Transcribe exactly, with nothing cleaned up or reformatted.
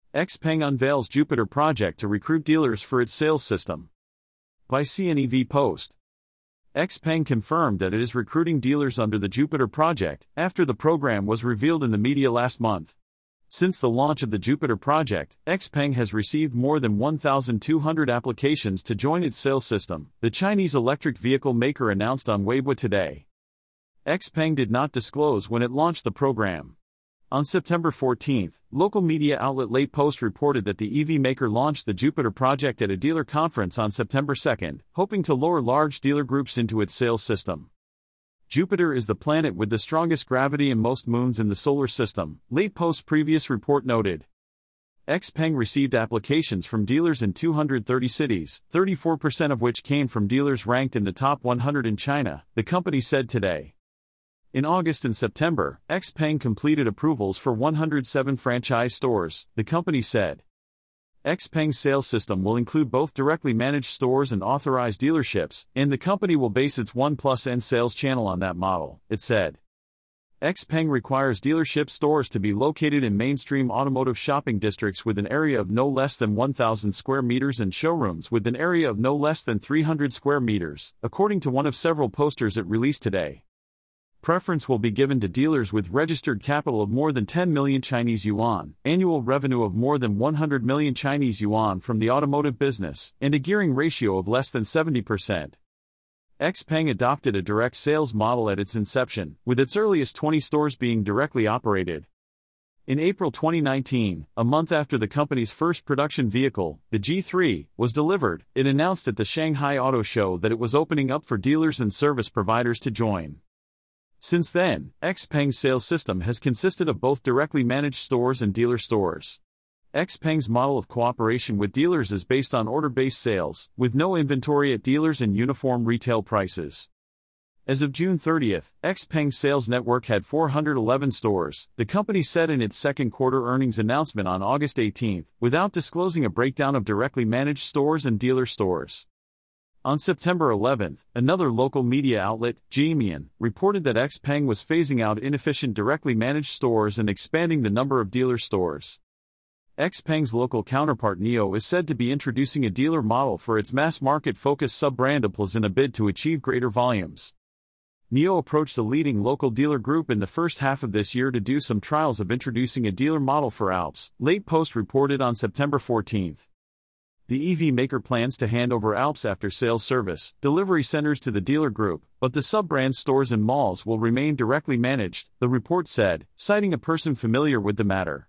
XPeng unveils Jupiter project to recruit dealers for its sales system. By C N E V Post. XPeng confirmed that it is recruiting dealers under the Jupiter project after the program was revealed in the media last month. Since the launch of the Jupiter project, XPeng has received more than one thousand two hundred applications to join its sales system, the Chinese electric vehicle maker announced on Weibo today. XPeng did not disclose when it launched the program. On September fourteenth, local media outlet Late Post reported that the E V maker launched the Jupiter project at a dealer conference on September second, hoping to lure large dealer groups into its sales system. Jupiter is the planet with the strongest gravity and most moons in the solar system, Late Post's previous report noted. XPeng received applications from dealers in two hundred thirty cities, thirty-four percent of which came from dealers ranked in the top one hundred in China, the company said today. In August and September, XPeng completed approvals for one hundred seven franchise stores, the company said. XPeng's sales system will include both directly managed stores and authorized dealerships, and the company will base its one plus N sales channel on that model, it said. XPeng requires dealership stores to be located in mainstream automotive shopping districts with an area of no less than one thousand square meters and showrooms with an area of no less than three hundred square meters, according to one of several posters it released today. Preference will be given to dealers with registered capital of more than ten million Chinese yuan, annual revenue of more than one hundred million Chinese yuan from the automotive business, and a gearing ratio of less than seventy percent. XPeng adopted a direct sales model at its inception, with its earliest twenty stores being directly operated. In April twenty nineteen, a month after the company's first production vehicle, the G three, was delivered, it announced at the Shanghai Auto Show that it was opening up for dealers and service providers to join. Since then, XPeng's sales system has consisted of both directly managed stores and dealer stores. XPeng's model of cooperation with dealers is based on order-based sales, with no inventory at dealers and uniform retail prices. As of June thirtieth, XPeng's sales network had four hundred eleven stores, the company said in its second quarter earnings announcement on August eighteenth, without disclosing a breakdown of directly managed stores and dealer stores. On September eleventh, another local media outlet, Jiemian, reported that XPeng was phasing out inefficient directly managed stores and expanding the number of dealer stores. XPeng's local counterpart Nio is said to be introducing a dealer model for its mass-market-focused sub-brand Apples in a bid to achieve greater volumes. Nio approached the leading local dealer group in the first half of this year to do some trials of introducing a dealer model for Alps, Late Post reported on September fourteenth. The E V maker plans to hand over Alps after-sales service, delivery centers to the dealer group, but the sub-brand stores and malls will remain directly managed, the report said, citing a person familiar with the matter.